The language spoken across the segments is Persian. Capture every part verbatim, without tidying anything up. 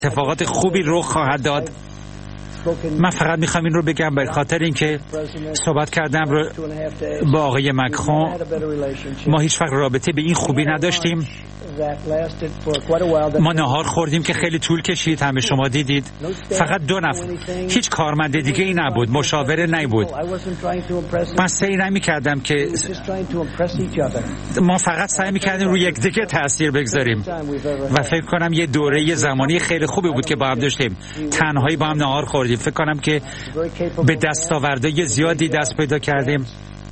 اتفاقات خوبی رخ خواهد داد. من فقط میخوام این رو بگم به خاطر اینکه صحبت کردم رو با آقای مکرون، ما هیچ وقت رابطه به این خوبی نداشتیم. ما نهار خوردیم که خیلی طول کشید، همه شما دیدید. فقط دو نفر، هیچ کارمند دیگه ای نبود، مشاور نبود. من سعی نمی کردم که ما فقط سعی می کردیم روی یک دیگه تأثیر بگذاریم و فکر کنم یه دوره زمانی خیلی خوبی بود که با هم داشتیم، تنهایی با هم نهار خوردیم. فکر کنم که به دستاوردهای زیادی دست پیدا کردیم.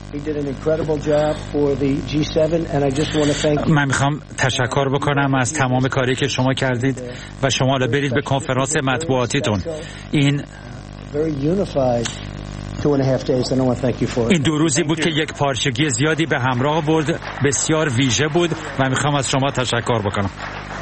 من میخوام تشکر بکنم از تمام کاری که شما کردید و شما حالا برید به کنفرانس مطبوعاتیتون. این این دو روزی بود که یک پارچگی زیادی به همراه برد، بسیار ویژه بود و میخوام از شما تشکر بکنم.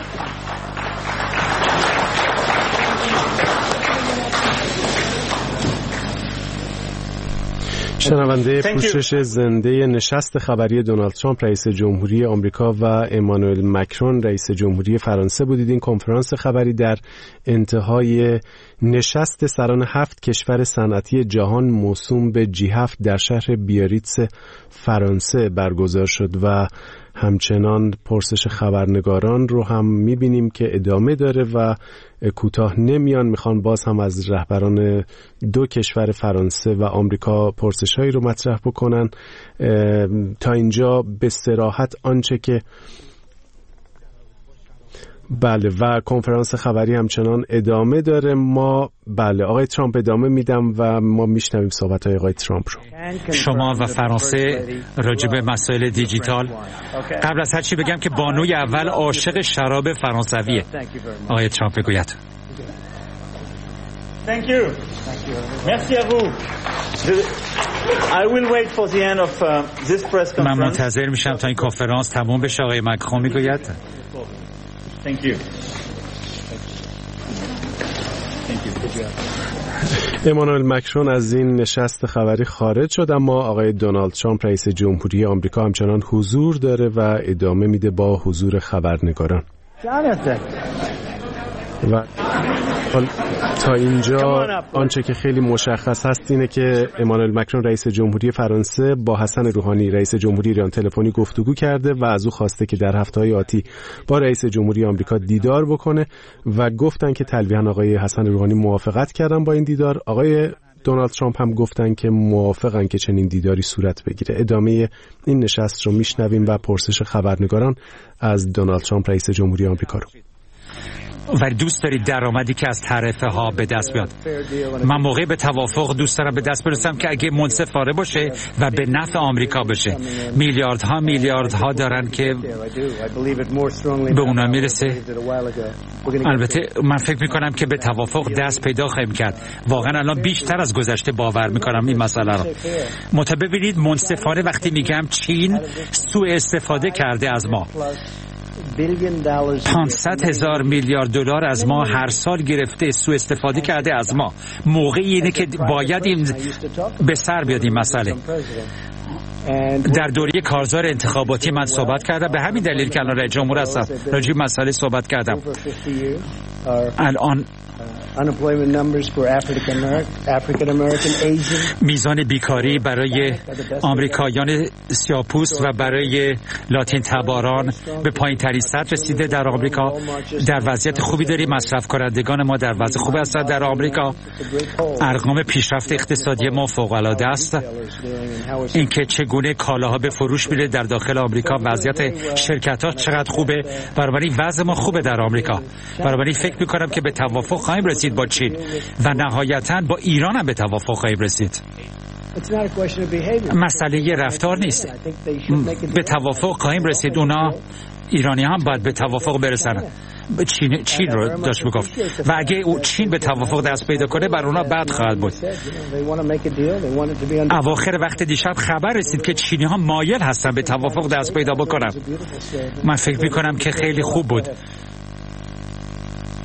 شنونده پوشش زنده نشست خبری دونالد ترامپ رئیس جمهوری آمریکا و امانوئل مکرون رئیس جمهوری فرانسه بودید. این کنفرانس خبری در انتهای نشست سران هفت کشور صنعتی جهان موسوم به جی هفت در شهر بیاریتس فرانسه برگزار شد و همچنان پرسش خبرنگاران رو هم میبینیم که ادامه داره و کوتاه نمیان. میخوان باز هم از رهبران دو کشور فرانسه و آمریکا پرسش‌هایی رو مطرح بکنن. تا اینجا به صراحت آنچه که بله و کنفرانس خبری همچنان ادامه داره. ما بله آقای ترامپ ادامه میدم و ما میشنویم صحبت‌های آقای ترامپ رو. شما و فرانسه راجع به مسائل دیجیتال، قبل از هر چی بگم که بانوی اول عاشق شراب فرانسویه. آقای ترامپ بگوید. Thank you. Merci à vous. I will wait for the end of uh, this press conference. من منتظر میشم تا این کنفرانس تموم بشه. آقای مکرون میگوید. Thank you. Thank you. امانوئل مکرون از این نشست خبری خارج شد، اما آقای دونالد ترامپ رئیس جمهوری آمریکا همچنان حضور داره و ادامه میده با حضور خبرنگاران. و تا اینجا آنچه که خیلی مشخص هست اینه که امانوئل مکرون رئیس جمهوری فرانسه با حسن روحانی رئیس جمهوری ایران تلفنی گفتگو کرده و از او خواسته که در هفته‌های آتی با رئیس جمهوری آمریکا دیدار بکنه و گفتن که تلویحاً آقای حسن روحانی موافقت کردن با این دیدار. آقای دونالد ترامپ هم گفتن که موافقن که چنین دیداری صورت بگیره. ادامه این نشست رو میشنویم و پرسش خبرنگاران از دونالد ترامپ رئیس جمهوری آمریکا رو. و دوست دارید درآمدی که از تعرفه ها به دست بیاد. من موقعی به توافق دوست دارم به دست برسم که اگه منصفانه باشه و به نفع آمریکا باشه. میلیاردها میلیاردها دارن که به اونا میرسه. البته من فکر میکنم که به توافق دست پیدا خواهیم کرد. واقعا الان بیشتر از گذشته باور میکنم این مسئله رو. متأ ببینید منصفانه وقتی میگم چین سوء استفاده کرده از ما، پانصد هزار میلیارد دلار از ما هر سال گرفته، سوء استفاده کرده از ما. موقعی اینه که باید این به سر بیاد این مسئله. در دوره کارزار انتخاباتی من صحبت کردم، به همین دلیل که الان رئیس جمهور هستم راجع به مسئله صحبت کردم. الان میزان بیکاری برای آمریکایان سیاه‌پوست و برای لاتین تباران به پایین ترین سطح رسیده در آمریکا. در وضعیت خوبی داریم. مصرف کنندگان ما در وضع خوبی هستند در آمریکا. ارقام پیشرفت اقتصادی ما فوق العاده است. اینکه چگونه کالاها به فروش میره در داخل آمریکا، وضعیت شرکت‌ها چقدر خوبه، بنابراین وضع ما خوبه در آمریکا. بنابراین فکر می‌کنم که به توافق خواهیم رسید با چین و نهایتاً با ایران هم به توافق خواهیم رسید. مسئله رفتار نیست. به توافق خواهیم رسید. اونا ایرانی هم باید به توافق برسن. چین چین رو داشت میگفت و اگه او چین به توافق دست پیدا کنه بر اونا بد خواهد بود. اواخر وقت دیشب خبر رسید که چینی ها مایل هستن به توافق دست پیدا بکنن. من فکر میکنم که خیلی خوب بود.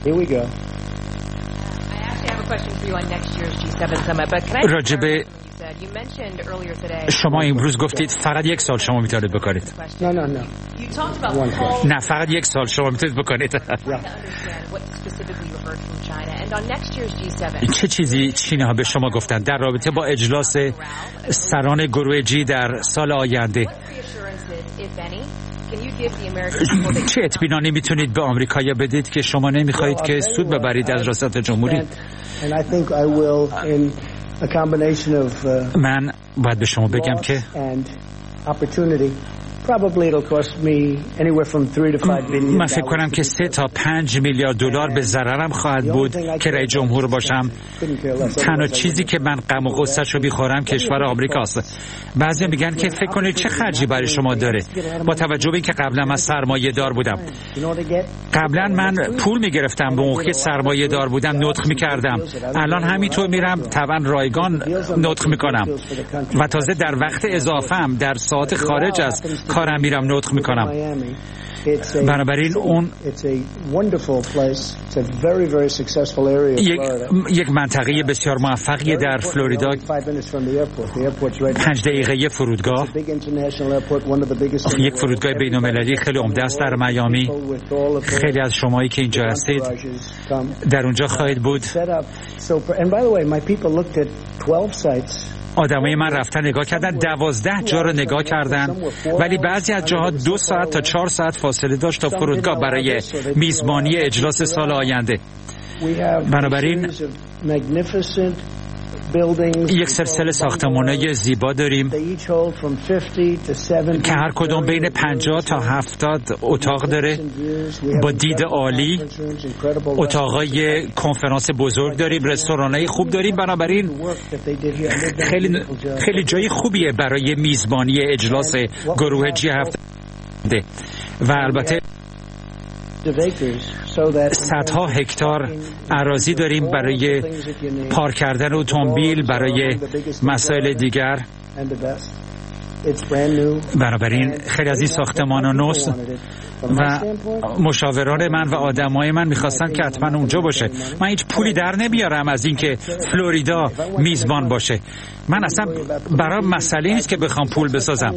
question for you on next year's G seven summit, but can I راجب شما امروز گفتید فقط یک سال شما میتونید بکنید. نه نه نه. نه فقط یک سال شما میتونید بکنید. چه چیزی چینی ها به شما گفتن در رابطه با اجلاس سران گروه جی در سال آینده؟ چه اطمینانی میتونید به آمریکایی‌ها بدید که شما نمیخواهید که سود ببرید از ریاست جمهوری؟ من باید به شما بگم که من فکر کنم که سه تا پنج میلیارد دلار به ضررم خواهد بود که رئیس جمهور باشم. تنها چیزی که من غم و غصه‌شو می‌خورم کشور آمریکاست. بعضی میگن که فکر کنید چه خرجی برای شما داره، با توجه به اینکه قبلا من سرمایه دار بودم. قبلا من پول میگرفتم، به موقع سرمایه دار بودم نطق میکردم. الان همینطور میرم طبعا رایگان نطق میکنم و تازه در وقت اضافه هم در ساعت خارج از کارم میرم نطق میکنم. بنابراین اون یک, یک منطقه بسیار موفقیه در فلوریدا، پنج دقیقه فرودگاه، یک فرودگاه بین المللی خیلی عمده است در میامی. خیلی از شمایی که اینجا هستید در اونجا خواهید بود. آدمای من رفتن نگاه کردن، دوازده جا رو نگاه کردن، ولی بعضی از جاها دو ساعت تا چهار ساعت فاصله داشت تا فرودگاه برای میزبانی اجلاس سال آینده. بنابراین یک سلسله ساختمان‌های زیبا داریم که هر کدوم بین پنجاه تا هفتاد اتاق داره با دید عالی. اتاقای کنفرانس بزرگ داریم، رستوران‌های خوب داریم. بنابراین خیلی خیلی جای خوبیه برای میزبانی اجلاس گروه جی هفت و البته صدها هکتار اراضی داریم برای پارک کردن اتومبیل، برای مسائل دیگر. بنابراین خیلی از این ساختمان نوست و مشاوران من و آدمای من میخواستن که حتما اونجا باشه. من هیچ پولی در نمیارم از اینکه فلوریدا میزبان باشه. من اصلا برای مسئله نیست که بخوام پول بسازم.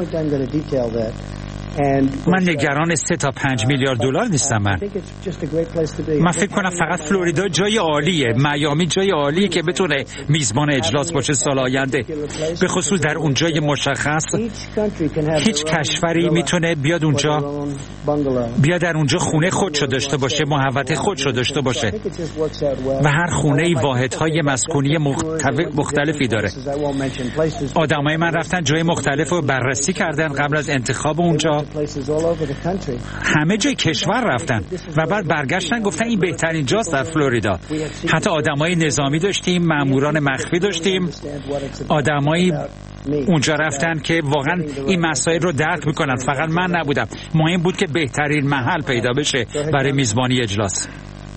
من نگران سه تا پنج میلیارد دلار نیستم. من من فکر کنم فقط فلوریدا جای عالیه، میامی جای عالیه که بتونه میزبان اجلاس باشه سال آینده، به خصوص در اون جای مشخص. هیچ کشوری میتونه بیاد اونجا، بیاد در اونجا خونه خودشو داشته باشه، محوطه خودشو داشته باشه و هر خونه‌ای واحدهای مسکونی مختلفی داره. آدمای من رفتن جای مختلف رو بررسی کردن قبل از انتخاب اونجا، همه جای کشور رفتن و بعد برگشتن گفتن این بهترین جاست در فلوریدا. حتی آدمای نظامی داشتیم، ماموران مخفی داشتیم، آدمایی اونجا رفتن که واقعا این مسائل رو درک میکنن. فقط من نبودم، مهم بود که بهترین محل پیدا بشه برای میزبانی اجلاس.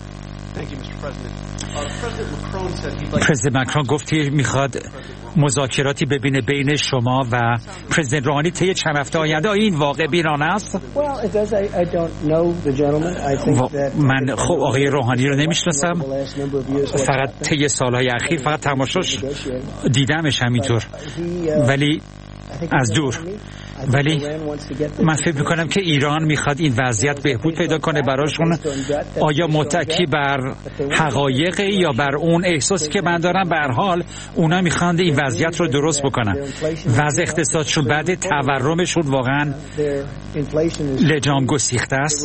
پرزیدنت مکرون گفت میخواد مذاکراتی ببینه بین شما و پرزیدنت روحانی طی چند هفته آینده. آیا این واقع بینانه است؟ من خب آقای روحانی رو نمیشناسم، فقط طی سالهای اخیر فقط تماشاش دیدمش همینطور، ولی از دور. ولی من فکر میکنم که ایران میخواد این وضعیت بهبود پیدا کنه براشون. آیا متکی بر حقایق یا بر اون احساسی که من دارم؟ به هر حال اونا میخوان این وضعیت رو درست بکنن. وضع اقتصادشون بعد تورمشون واقعا لجام گسیخته است.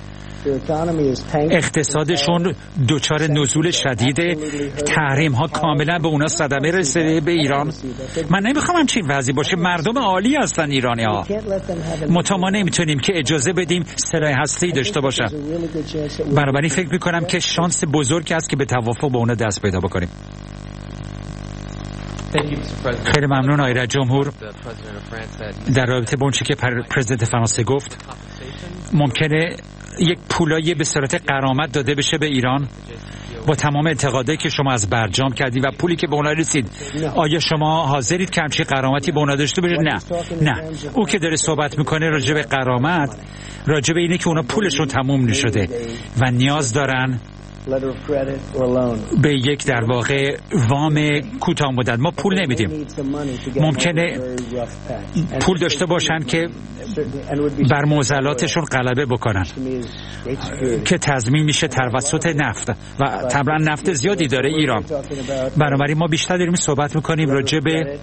اقتصادشون دچار نزول شدیده، تحریم ها کاملا به اونا صدمه رسیده، به ایران. من نمیخوام همچین وضعی باشه. مردم عالی هستن ایرانی ها، متا ما نمیتونیم که اجازه بدیم سلاح هسته‌ای داشته باشن. بنابراین فکر میکنم که شانس بزرگی است که به توافق با اونا دست پیدا بکنیم. خیلی ممنون آقای رئیس جمهور. در رابطه با اون چیزی که پرزیدنت فرانسه گفت، ممکنه یک پولایی به صورت غرامت داده بشه به ایران با تمام انتقادایی که شما از برجام کردید و پولی که به اونا رسید. آیا شما حاضرید که همچین غرامتی به اونا داشته باشید؟ نه نه او که داره صحبت میکنه راجع به غرامت، راجع به اینه که اونا پولشون تموم نشده و نیاز دارن به یک در واقع وام کوتاه مدت. ما پول نمیدیم. ممکنه پول داشته باشن که بر معضلاتشون غلبه بکنن که تضمین میشه توسط نفت و طبعا نفت زیادی داره ایران. بنابراین ما بیشتر داریم صحبت میکنیم راجع به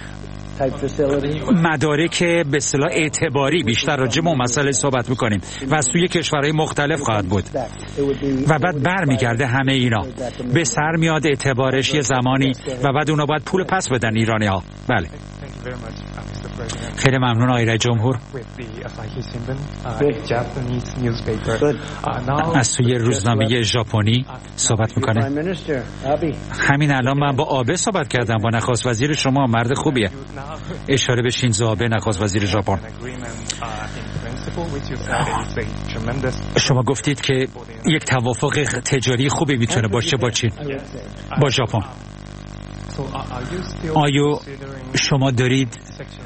مدارک به اصطلاح اعتباری، بیشتر راجع به مسئله صحبت میکنیم و از توی کشورهای مختلف خواهد بود و بعد برمیگرده همه اینا به سر میاد اعتبارش یه زمانی و بعد اونا باید پول پس بدن ایرانی ها. بله خیلی ممنون آقای رئیس جمهور. از توی روزنامه ژاپنی صحبت میکنه. همین الان من با آبه صحبت کردم، با نخست وزیر شما، مرد خوبیه. اشاره به شینزو آبه، نخست وزیر ژاپن. شما گفتید که یک توافق تجاری خوبی میتونه باشه با چین، با ژاپن. آیا شما دارید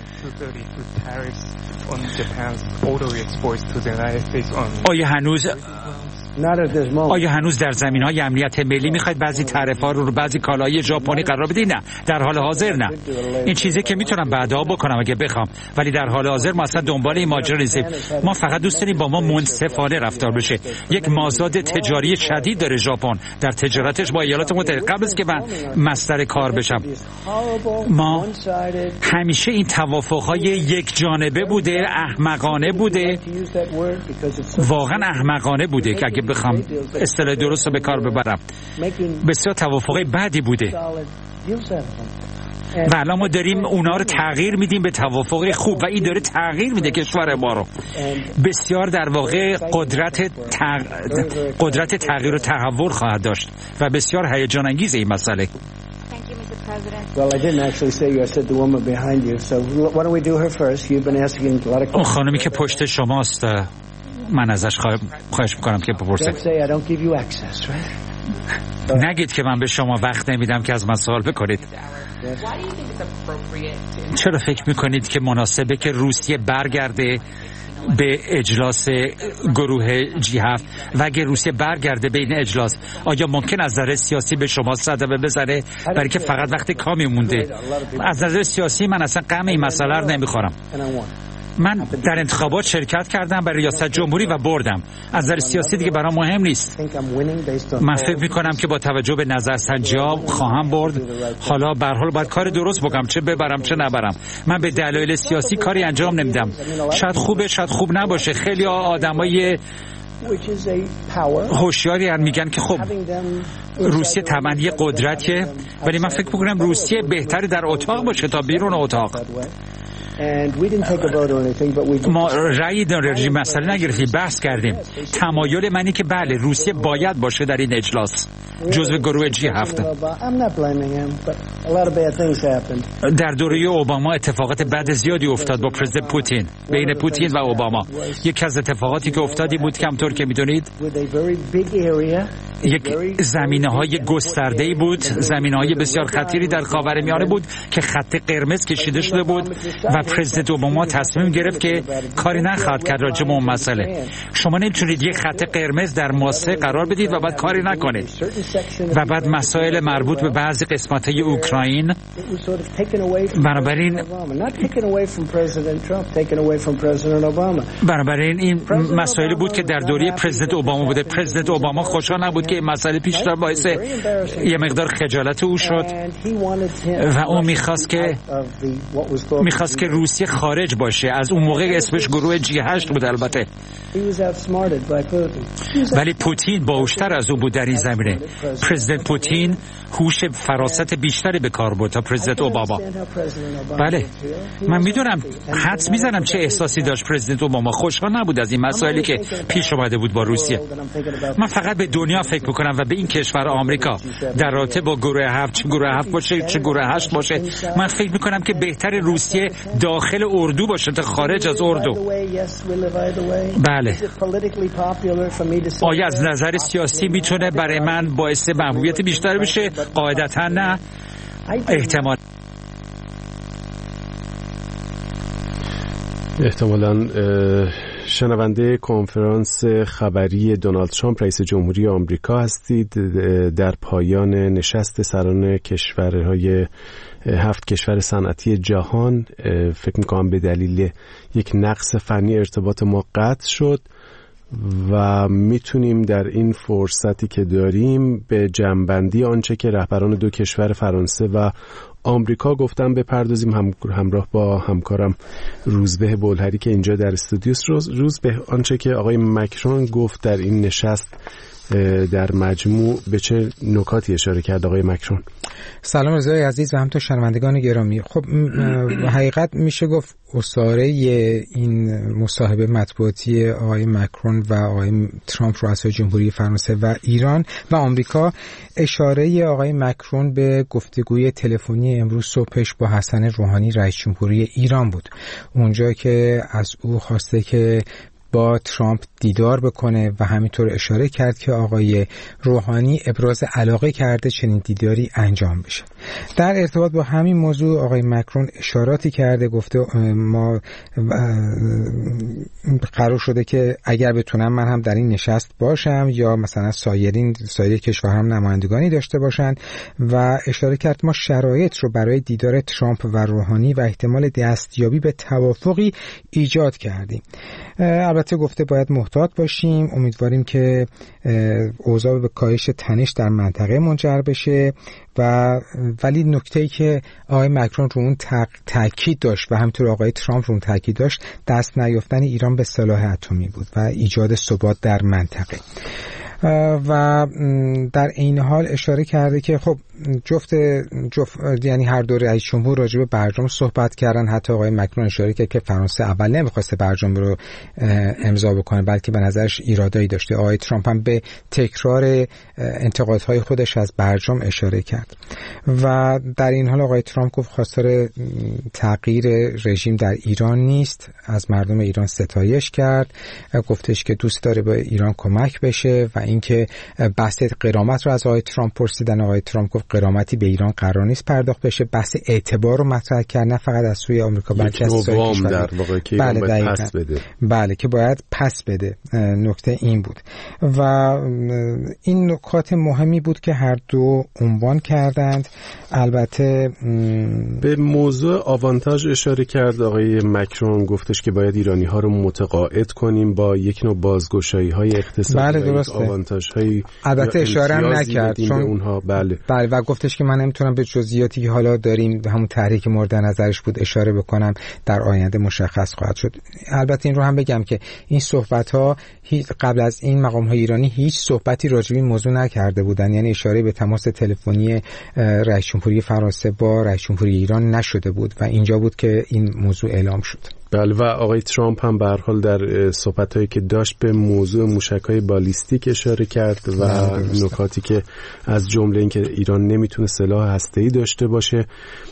آیا هنوز آیا هنوز در زمینهای امنیت ملی میخواید بعضی تعرفه‌ها رو بعضی کالاهای ژاپنی قرار بدید؟ نه، در حال حاضر نه. این چیزی که میتونم بعدا بکنم اگه بخوام، ولی در حال حاضر ما اصلا دنبال این ماجرا نیستیم. ما فقط دوست داریم با ما منصفانه رفتار بشه. یک مازاد تجاری شدید داره ژاپن در تجارتش با ایالات متحده. قبل از که من مصدر کار بشم، ما همیشه این توافق‌های یک جانبه بوده، احمقانه بوده، واقعا احمقانه بوده که اگه بخوام اصطلاح درست رو به کار ببرم. بسیار توافقی بدی بوده و الان ما داریم اونا رو تغییر میدیم به توافق خوب و این داره تغییر میده کشور ما رو. بسیار در واقع قدرت تغ... قدرت تغییر و تحول خواهد داشت و بسیار هیجان انگیز این مسئله. اون خانمی که پشت شماست، من ازش خواهش میکنم که بپرسه. نگید که من به شما وقت نمیدم که از من سوال بکنید. چرا فکر میکنید که مناسبه که روسیه برگرده به اجلاس گروه جی هفت و اگه روسیه برگرده به این اجلاس، آیا ممکن از نظر سیاسی به شما صدمه بزنه؟ برای که فقط وقت کمی مونده. از نظر سیاسی من اصلا غم این مسئله رو نمیخورم. من در انتخابات شرکت کردم برای ریاست جمهوری و بردم. از نظر سیاسی دیگه برام مهم نیست. من فکر میکنم که با توجه به نظرسنجی‌ها خواهم برد. حالا به هر حال باید کار درست بکنم، چه ببرم چه نبرم. من به دلایل سیاسی کاری انجام نمیدم. شاید خوبه شاید خوب نباشه. خیلی آدمای هوشیاری هم میگن که خب روسیه طبعا یه قدرتیه، ولی من فکر میکنم روسیه بهتره در اتاق باشه تا بیرون اتاق. ما رأی در رژیم مسئله نگرفتیم، بحث کردیم. تمایل منی که بله روسیه باید باشه در این اجلاس جزو گروه جی هفت. در دوره اوباما اتفاقات بد زیادی افتاد با پرزیدنت پوتین، بین پوتین و اوباما. یکی از اتفاقاتی که افتادی بود که همطور که میدونید یک زمینه‌های گسترده‌ای بود، زمینه‌های بسیار خطیری در خاورمیانه بود که خط قرمز کشیده شده بود و پرزیدنت اوباما تصمیم گرفت که کاری نخواهد کرد راجع به اون مسئله. شما نمیتونید یک خط قرمز در ماسه قرار بدید و بعد کاری نکنید و بعد مسائل مربوط به بعضی قسمت‌های اوکراین. بنابراین بنابراین این مسائلی بود که در دوره پرزیدنت اوباما بوده. پرزیدنت اوباما خوشحال نبود که این مسئله پیش رفت، باعث یه مقدار خجالت او شد و اون میخواست که میخواست که روسیه خارج باشه. از اون موقع اسمش گروه جی هشت بود البته، ولی پوتین باهوشتر از او بود در این زمینه. پرزیدنت پوتین هوش فراست بیشتری به کار برد تا پرزیدنت اوباما. بله من میدونم، حدس میزنم چه احساسی داشت پرزیدنت اوباما. خوشحال نبود از این مسائلی که پیش اومده بود با روسیه. من فقط به دنیا فکر میکنم و به این کشور آمریکا در رابطه با گروه هفت، چه گروه هفت باشه چه گروه هشت باشه. من فکر میکنم که بهتر روسیه داخل اردو باشه تا خارج از اردو. بله آیا از نظر سیاسی میتونه برای من باعث محبوبیت بیشتر بشه؟ قاعدتا نه. احتمال احتمالاً شنونده کنفرانس خبری دونالد ترامپ رئیس جمهوری آمریکا هستید. در پایان نشست سران کشورهای هفت کشور صنعتی جهان فکر می‌کنم به دلیل یک نقص فنی ارتباط ما قطع شد و میتونیم در این فرصتی که داریم به جمع‌بندی آنچه که رهبران دو کشور فرانسه و آمریکا گفتم بپردازیم. هم همراه با همکارم روزبه بولهری که اینجا در استودیوست. روز روزبه، آنچه که آقای مکرون گفت در این نشست در مجموع به چه نکاتی اشاره کرد آقای مکرون؟ سلام رضای عزیز و همینطور شنوندگان گرامی. خب حقیقت میشه گفت اسطوره این مصاحبه مطبوعاتی آقای مکرون و آقای ترامپ رؤسای جمهوری فرانسه و ایران و آمریکا اشاره آقای مکرون به گفتگوی تلفنی امروز صبحش با حسن روحانی رئیس جمهوری ایران بود. اونجا که از او خواسته که با ترامپ دیدار بکنه و همینطور اشاره کرد که آقای روحانی ابراز علاقه کرده چنین دیداری انجام بشه. در ارتباط با همین موضوع آقای مکرون اشاراتی کرده، گفته ما قرار شده که اگر بتونم من هم در این نشست باشم یا مثلا سایرین سایر کشورها نمایندگانی داشته باشن و اشاره کرد ما شرایط رو برای دیدار ترامپ و روحانی و احتمال دستیابی به توافقی ایجاد کردیم. البته گفته باید محتاط باشیم، امیدواریم که اوضاع به کاهش تنش در منطقه منجر بشه و ولی نکته‌ای که آقای مکرون رو اون تاکید داشت و همینطور آقای ترامپ رو اون تاکید داشت دست نیافتن ایران به سلاح اتمی بود و ایجاد ثبات در منطقه. و در این حال اشاره کرده که خب جفت جفت یعنی هر دو رئیس جمهور راجع به برجام صحبت کردن. حتی آقای مکرون اشاره کرد که فرانسه اول نمیخواسته برجام رو امضا بکنه بلکه به نظرش ایرادایی داشته. آقای ترامپ هم به تکرار انتقادهای خودش از برجام اشاره کرد و در این حال آقای ترامپ گفت خواستار تغییر رژیم در ایران نیست، از مردم ایران ستایش کرد، گفتش که دوست داره به ایران کمک بشه و اینکه بحث غرامت رو از آقای ترامپ پرسیدن. آقای ترامپ گفت غرامتی به ایران قرار نیست پرداخت بشه. بحث اعتبار رو مطرح کرد، نه فقط از سوی آمریکا بلکه از سوی کشور در واقع که بله باید پس بده. بله که باید پس بده. نکته این بود و این نکات مهمی بود که هر دو عنوان کردند. البته به موضوع آوانتاژ اشاره کرد آقای مکرون، گفتش که باید ایرانی ها رو متقاعد کنیم با یک نوع بازگشایی های اقتصادی. بله درسته. آوانتاژهای البته اشاره هم نکرد چون اونها بله. بله و گفتش که من نمیتونم به جزئیاتی که حالا داریم همون تحریک مورد نظرش بود اشاره بکنم، در آینده مشخص خواهد شد. البته این رو هم بگم که این صحبت ها قبل از این مقام های ایرانی هیچ صحبتی راجع به این موضوع نکرده بودن، یعنی اشاره به تماس تلفنی رئیس جمهوری فرانسه با رئیس جمهوری ایران نشده بود و اینجا بود که این موضوع اعلام شد. بله و آقای ترامپ هم به هر حال در صحبت‌هایی که داشت به موضوع موشک‌های بالیستیک اشاره کرد و نکاتی که از جمله اینکه ایران نمیتونه سلاح هسته‌ای داشته باشه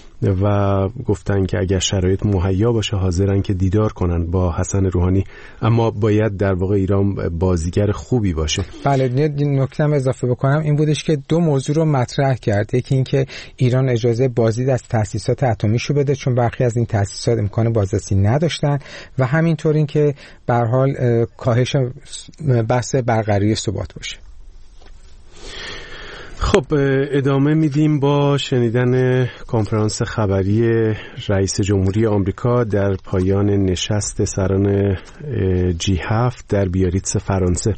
و گفتن که اگر شرایط مهیا باشه حاضرن که دیدار کنن با حسن روحانی، اما باید در واقع ایران بازیگر خوبی باشه. بله نکته هم اضافه بکنم این بودش که دو موضوع رو مطرح کرد. یکی این که ایران اجازه بازدید از تأسیسات اتمیشو بده چون برخی از این تأسیسات امکان بازرسی نداشتن و همینطور این که به هر حال کاهش بحث برقراری ثبات باشه. خب ادامه میدیم با شنیدن کنفرانس خبری رئیس جمهوری آمریکا در پایان نشست سران جی هفت در بیاریتس فرانسه.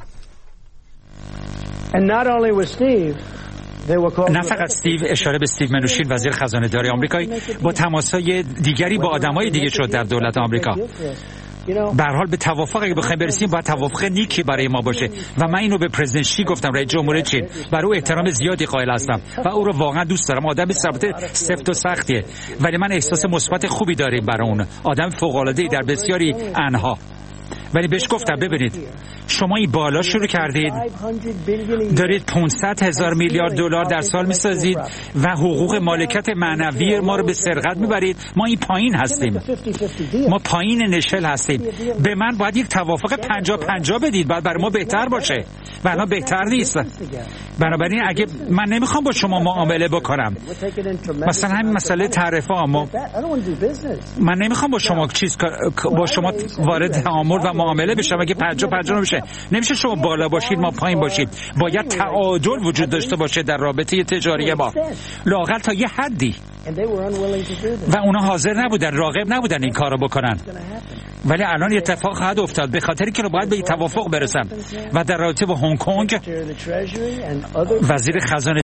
نه فقط استیو، اشاره به استیو منوشین وزیر خزانه داری آمریکایی با تماس‌های دیگری با آدمای دیگه شد در دولت آمریکا. به هر حال به توافق اگه بخوایم برسیم باید توافق نیکی برای ما باشه و من اینو به پرزیدنت شی گفتم، رئیس جمهور چین، برای او احترام زیادی قائل هستم و او رو واقعا دوست دارم. آدم سفت و سختیه ولی من احساس مثبت خوبی داریم برای اون. آدم فوق العاده ای در بسیاری انها. ولی بهش گفتم ببینید شما این بالا شروع کردید، دارید پانصد هزار میلیارد دلار در سال میسازید و حقوق مالکیت معنوی ما رو به سرقت میبرید. ما این پایین هستیم، ما پایین نشل هستیم. به من باید یک توافق پنجاه پنجاه بدید، باید برای ما بهتر باشه و الان بهتر نیست. بنابراین اگه من نمیخوام با شما معامله بکنم، مثلا همین مسئله تعرفه، ما من نمیخوام با شما چیز با شما وارد تعامل و معامله بشه، مگه پنجاه پنجاه بشه؟ نمیشه شما بالا باشید ما پایین باشیم. باید تعادل وجود داشته باشه در رابطه تجاری ما، لااقل تا یه حدی. و اونا حاضر نبودن، راغب نبودن این کارو بکنن. ولی الان اتفاق خواهد افتاد، به خاطری که باید به توافق برسن. و در رابطه با هنگ کنگ وزیر خزانه